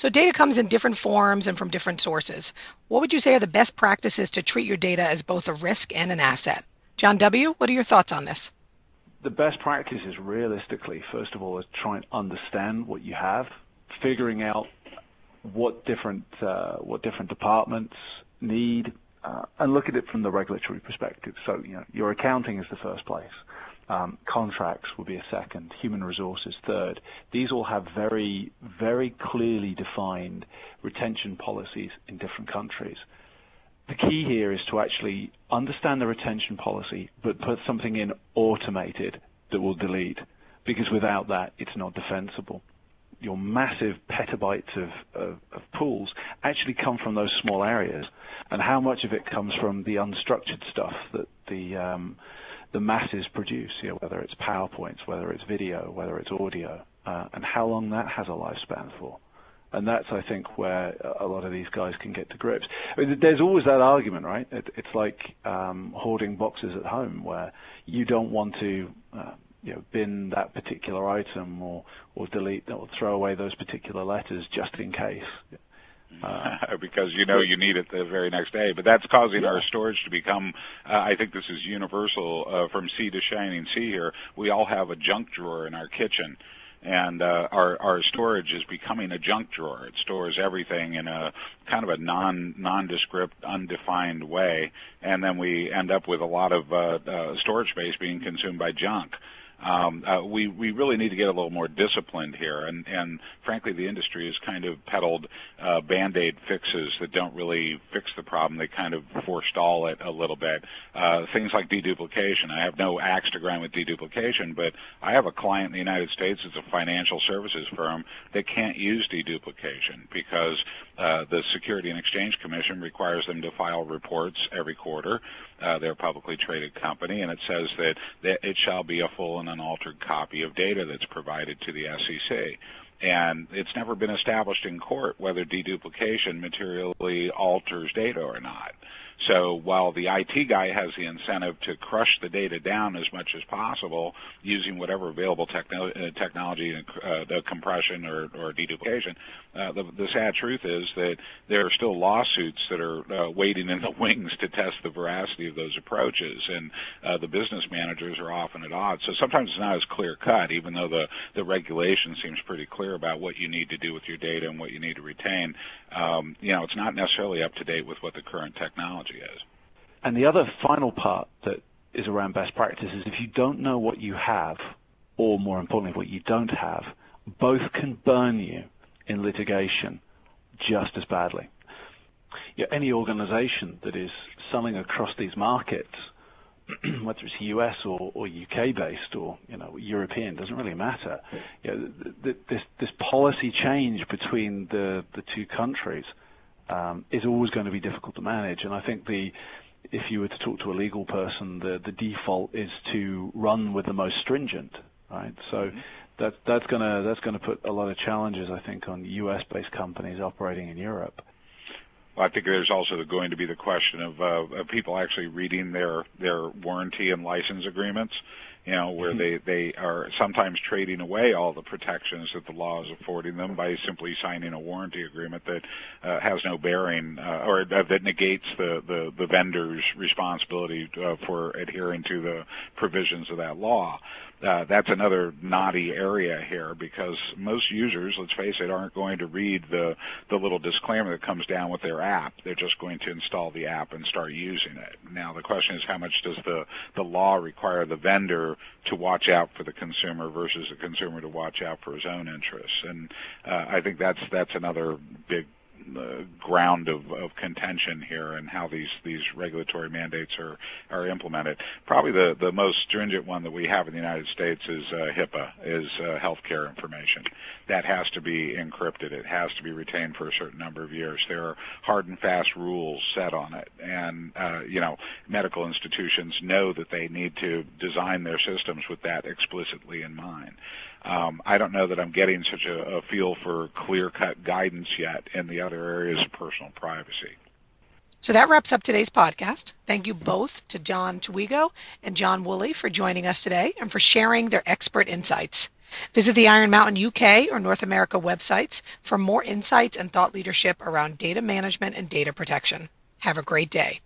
So data comes in different forms and from different sources. What would you say are the best practices to treat your data as both a risk and an asset? John W., what are your thoughts on this? The best practice is realistically, first of all, is try and understand what you have, figuring out what different departments need, and look at it from the regulatory perspective. So, your accounting is the first place. Contracts will be a second, human resources third. These all have very, very clearly defined retention policies in different countries. The key here is to actually understand the retention policy, but put something in automated that will delete, because without that, it's not defensible. Your massive petabytes of pools actually come from those small areas, and how much of it comes from the unstructured stuff that the masses produce, whether it's PowerPoints, whether it's video, whether it's audio, and how long that has a lifespan for. And that's, I think, where a lot of these guys can get to grips. I mean, there's always that argument, right? It's like hoarding boxes at home, where you don't want to bin that particular item or delete or throw away those particular letters just in case. Because you need it the very next day. But that's causing our storage to become, I think this is universal from sea to shining sea here. We all have a junk drawer in our kitchen, and our storage is becoming a junk drawer. It stores everything in a kind of a nondescript, undefined way, and then we end up with a lot of storage space being consumed by junk. We really need to get a little more disciplined here, and frankly, the industry has kind of peddled Band-Aid fixes that don't really fix the problem. They kind of forestall it a little bit. Things like deduplication. I have no axe to grind with deduplication, but I have a client in the United States that's a financial services firm that can't use deduplication because the Security and Exchange Commission requires them to file reports every quarter. They're a publicly traded company, and it says that it shall be a full and unaltered copy of data that's provided to the SEC. And it's never been established in court whether deduplication materially alters data or not. So while the IT guy has the incentive to crush the data down as much as possible using whatever available technology, the compression or deduplication, the sad truth is that there are still lawsuits that are waiting in the wings to test the veracity of those approaches, and the business managers are often at odds. So sometimes it's not as clear-cut, even though the regulation seems pretty clear about what you need to do with your data and what you need to retain. It's not necessarily up to date with what the current technology is. And the other final part that is around best practices, if you don't know what you have, or more importantly, what you don't have, both can burn you in litigation just as badly. Any organization that is selling across these markets, whether it's US or UK based or European, doesn't really matter. This policy change between the two countries is always going to be difficult to manage. And I think if you were to talk to a legal person, the default is to run with the most stringent, right? So that's going to put a lot of challenges, I think, on US-based companies operating in Europe. Well, I think there's also going to be the question of people actually reading their warranty and license agreements, where they are sometimes trading away all the protections that the law is affording them by simply signing a warranty agreement that has no bearing or that negates the vendor's responsibility for adhering to the provisions of that law. That's another knotty area here because most users, let's face it, aren't going to read the little disclaimer that comes down with their app. They're just going to install the app and start using it. Now, the question is how much does the law require the vendor to watch out for the consumer versus the consumer to watch out for his own interests? And I think that's another big ground of contention here and how these regulatory mandates are implemented. Probably the most stringent one that we have in the United States is HIPAA, is healthcare information. That has to be encrypted. It has to be retained for a certain number of years. There are hard and fast rules set on it. And, medical institutions know that they need to design their systems with that explicitly in mind. I don't know that I'm getting such a feel for clear-cut guidance yet in the other areas of personal privacy. So that wraps up today's podcast. Thank you both to John Twigo and John Woolley for joining us today and for sharing their expert insights. Visit the Iron Mountain UK or North America websites for more insights and thought leadership around data management and data protection. Have a great day.